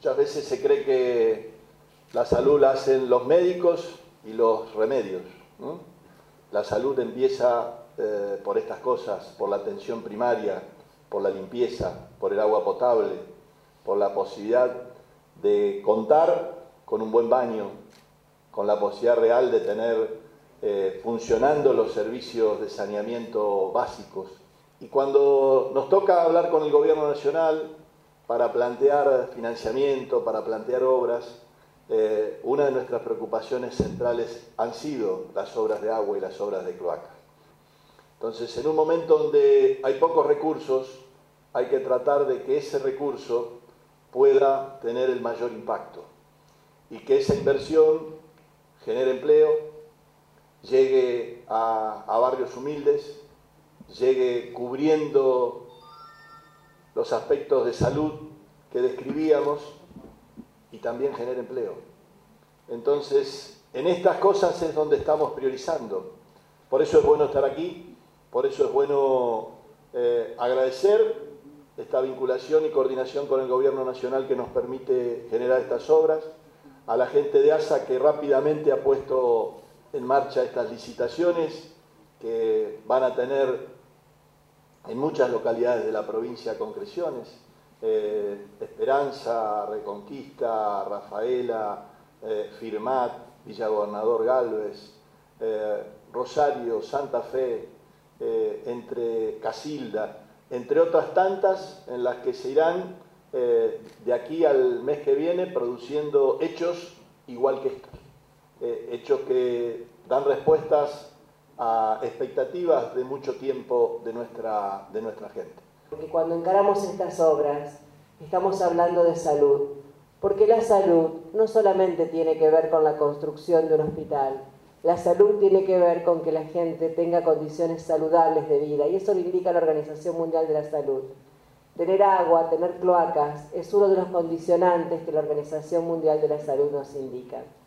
Muchas veces se cree que la salud la hacen los médicos y los remedios, ¿no? La salud empieza por estas cosas, por la atención primaria, por la limpieza, por el agua potable, por la posibilidad de contar con un buen baño, con la posibilidad real de tener funcionando los servicios de saneamiento básicos. Y cuando nos toca hablar con el Gobierno Nacional para plantear financiamiento, para plantear obras, una de nuestras preocupaciones centrales han sido las obras de agua y las obras de cloaca. Entonces, en un momento donde hay pocos recursos, hay que tratar de que ese recurso pueda tener el mayor impacto y que esa inversión genere empleo, llegue a barrios humildes, llegue cubriendo los aspectos de salud que describíamos y también genere empleo. Entonces, en estas cosas es donde estamos priorizando. Por eso es bueno estar aquí, por eso es bueno agradecer esta vinculación y coordinación con el Gobierno Nacional que nos permite generar estas obras, a la gente de ASA que rápidamente ha puesto en marcha estas licitaciones que van a tener en muchas localidades de la provincia concreciones, Esperanza, Reconquista, Rafaela, Firmat, Villa Gobernador Galvez, Rosario, Santa Fe, entre Casilda, entre otras tantas en las que se irán de aquí al mes que viene produciendo hechos igual que estos, hechos que dan respuestas a expectativas de mucho tiempo de nuestra gente. Porque cuando encaramos estas obras estamos hablando de salud, porque la salud no solamente tiene que ver con la construcción de un hospital, la salud tiene que ver con que la gente tenga condiciones saludables de vida, y eso lo indica la Organización Mundial de la Salud. Tener agua, tener cloacas, es uno de los condicionantes que la Organización Mundial de la Salud nos indica.